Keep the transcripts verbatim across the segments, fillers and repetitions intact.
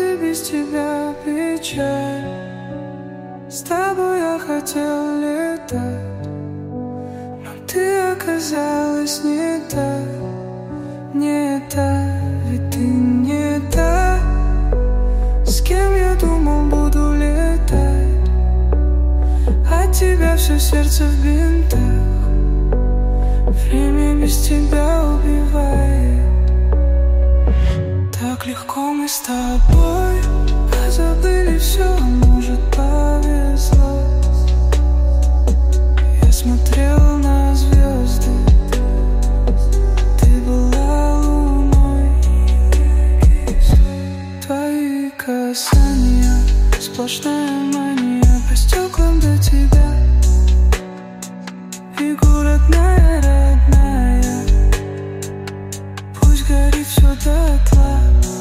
минуты без тебя печаль. С тобой я хотел летать, но ты оказалась не та, не та, ведь ты не та, с кем я думал буду летать. От тебя все сердце в бинтах, время без тебя убивает. Так легко мы с тобой забыли все, может повезло. Я смотрел на звезды, ты была луной. Твои касания, сплошная мания по стеклам до тебя. И город моя родная, пусть горит все дотла.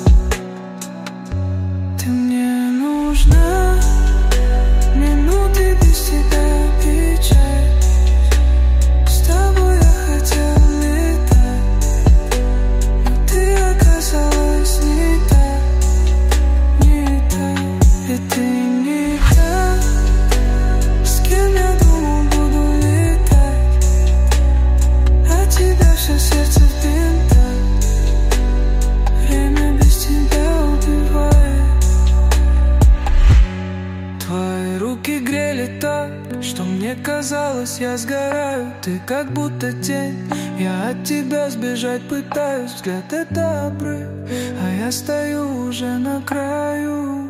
Ты мне нужна, минуты без тебя печаль. С тобой я хотел летать, но ты оказалась не та, не та, ведь ты не та, с кем я думал буду летать. От тебя все сердце в бинтах, время без тебя убивает. Твои руки грели так, что мне казалось, я сгораю. Ты как будто тень, я от тебя сбежать пытаюсь. Взгляд — это обрыв, а я стою уже на краю.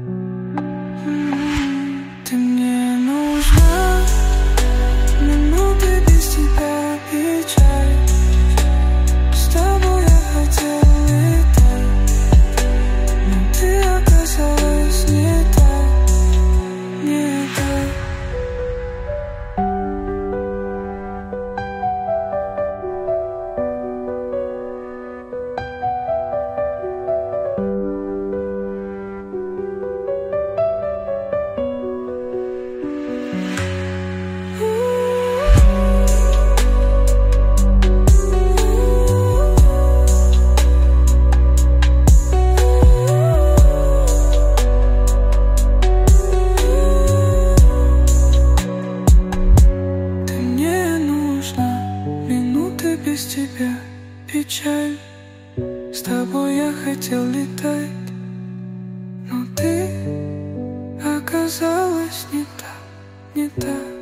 М-м-м. Ты мне нужна, минуты без тебя печаль. С тобой я хотел летать, но ты оказалась не та, не та. Без тебя печаль. С тобой я хотел летать, но ты оказалась не та, не та.